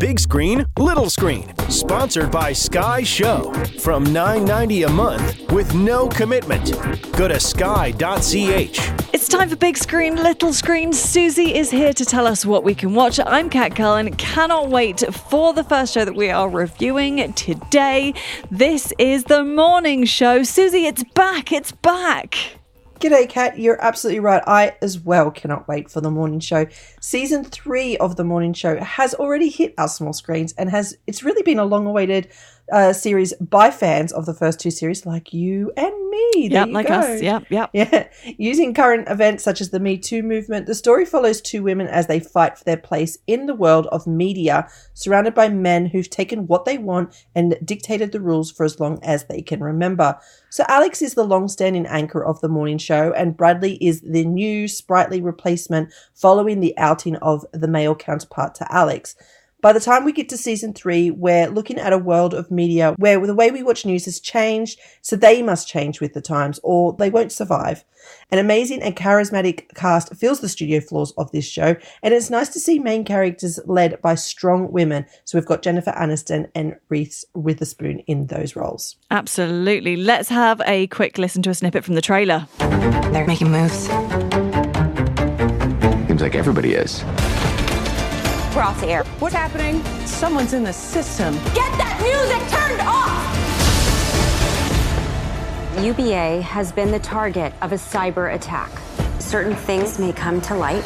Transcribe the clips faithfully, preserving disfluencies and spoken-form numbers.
Big Screen, Little Screen. Sponsored by Sky Show. From nine dollars and ninety cents a month with no commitment. Go to sky dot c h. It's time for Big Screen, Little Screen. Susie is here to tell us what we can watch. I'm Kat Cullen. Cannot wait for the first show that we are reviewing today. This is The Morning Show. Susie, it's back. It's back. G'day, Kat. You're absolutely right. I, as well, cannot wait for The Morning Show. Season three of The Morning Show has already hit our small screens and has it's really been a long-awaited uh, series by fans of the first two series, like you and me. There Yep, you like go. us. Yep, yep. Yeah. Using current events such as the Me Too movement, the story follows two women as they fight for their place in the world of media, surrounded by men who've taken what they want and dictated the rules for as long as they can remember. So Alex is the long-standing anchor of The Morning Show, and Bradley is the new, sprightly replacement following the outing of the male counterpart to Alex. By the time we get to season three, we're looking at a world of media where the way we watch news has changed, so they must change with the times or they won't survive. An amazing and charismatic cast fills the studio floors of this show, and it's nice to see main characters led by strong women. So we've got Jennifer Aniston and Reese Witherspoon in those roles. Absolutely. Let's have a quick listen to a snippet from the trailer. They're making moves. Seems like everybody is. We're off the air. What's happening? Someone's in the system. Get that music turned off! U B A has been the target of a cyber attack. Certain things may come to light.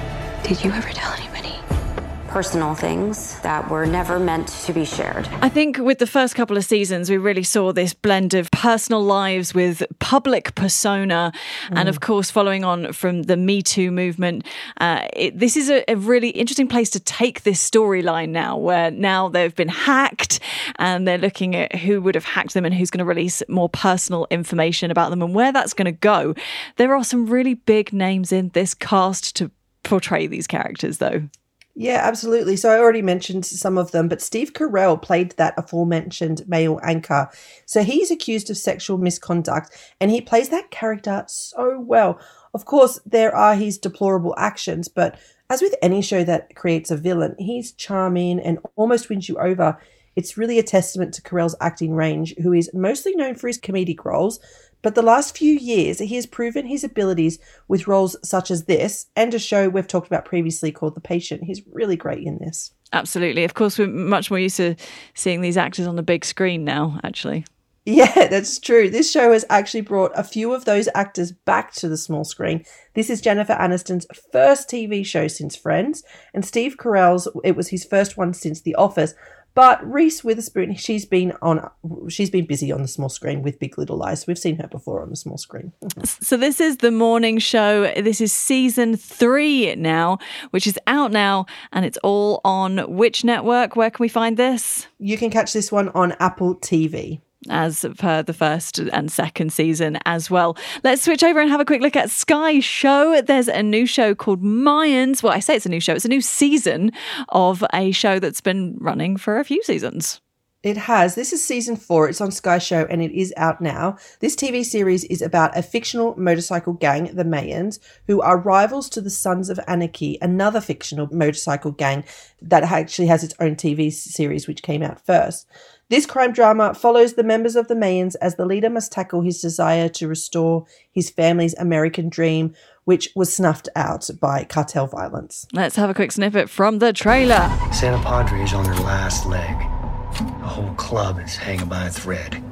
Did you ever tell anybody? Personal things that were never meant to be shared. I think with the first couple of seasons, we really saw this blend of personal lives with public persona. Mm. And of course, following on from the Me Too movement, uh, it, this is a, a really interesting place to take this storyline now, where now they've been hacked and they're looking at who would have hacked them and who's going to release more personal information about them and where that's going to go. There are some really big names in this cast to portray these characters, though. Yeah, absolutely. So I already mentioned some of them, but Steve Carell played that aforementioned male anchor. So he's accused of sexual misconduct, and he plays that character so well. Of course, there are his deplorable actions, but as with any show that creates a villain, he's charming and almost wins you over. It's really a testament to Carell's acting range, who is mostly known for his comedic roles, but the last few years, he has proven his abilities with roles such as this and a show we've talked about previously called The Patient. He's really great in this. Absolutely. Of course, we're much more used to seeing these actors on the big screen now, actually. Yeah, that's true. This show has actually brought a few of those actors back to the small screen. This is Jennifer Aniston's first T V show since Friends, and Steve Carell's, it was his first one since The Office. But Reese Witherspoon, she's been on, she's been busy on the small screen with Big Little Lies. We've seen her before on the small screen. So this is The Morning Show. This is season three now, which is out now, and it's all on which network? Where can we find this? You can catch this one on Apple T V. As per the first and second season as well. Let's switch over and have a quick look at Sky Show. There's a new show called Mayans. Well, I say it's a new show. It's a new season of a show that's been running for a few seasons. It has. This is season four. It's on Sky Show and it is out now. This T V series is about a fictional motorcycle gang, the Mayans, who are rivals to the Sons of Anarchy, another fictional motorcycle gang that actually has its own T V series, which came out first. This crime drama follows the members of the Mayans as the leader must tackle his desire to restore his family's American dream, which was snuffed out by cartel violence. Let's have a quick snippet from the trailer. Santa Padre is on their last leg. The whole club is hanging by a thread.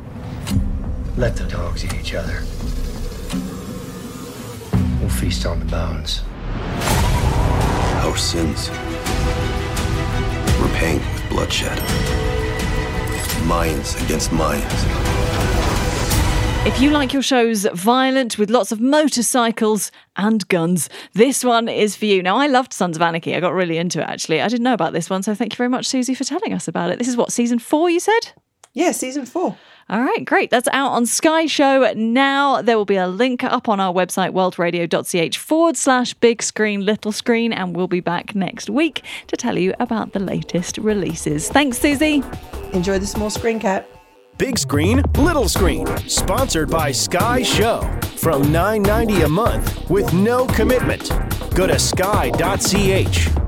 Let the dogs eat each other. We'll feast on the bones. Our sins, we're paying with bloodshed. Mayans against Mayans. If you like your shows violent with lots of motorcycles and guns, this one is for you. Now, I loved Sons of Anarchy. I got really into it, actually. I didn't know about this one, so thank you very much, Susie, for telling us about it. This is what, season four, you said? Yeah, season four. All right, great. That's out on Sky Show now. There will be a link up on our website, worldradio.ch forward slash big screen, little screen, and we'll be back next week to tell you about the latest releases. Thanks, Susie. Enjoy the small screen, Kat. Big Screen, Little Screen. Sponsored by Sky Show. From nine dollars and ninety cents a month with no commitment. Go to sky dot c h.